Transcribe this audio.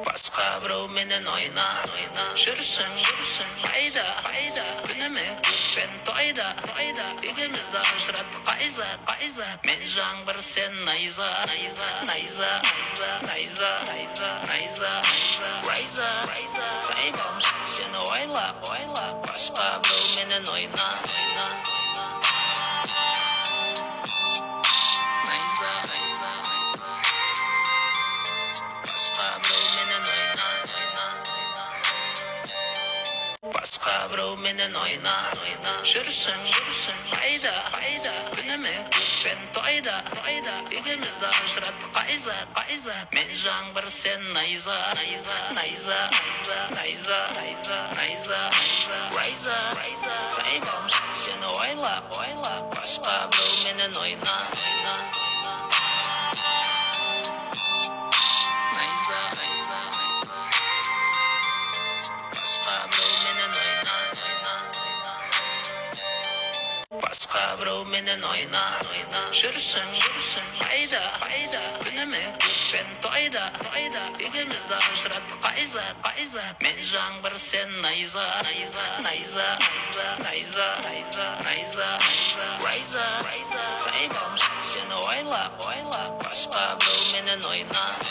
Басқа біреуменен ойна, жүрсің, қайда, күніме көппен тойда, үйгемізді ажырат қайзат, мен жаңбыр сен найза, саймам сені ойлап, басқа біреуменен ойна. Басқа біреуменен ойна, жүрсің, қайда, күніме көппен тойда, үйгемізді ажырат қайзат, мен жаңбыр сен найза, саймам сені ойлап, басқа біреуменен ойна. Басқа біреуменен ойна, жүрсің, қайда, күніме көппен тойда, үйгемізді ажырат қайзат, мен жаңбыр сен найза, саймам сені ойлап, басқа біреуменен ойна.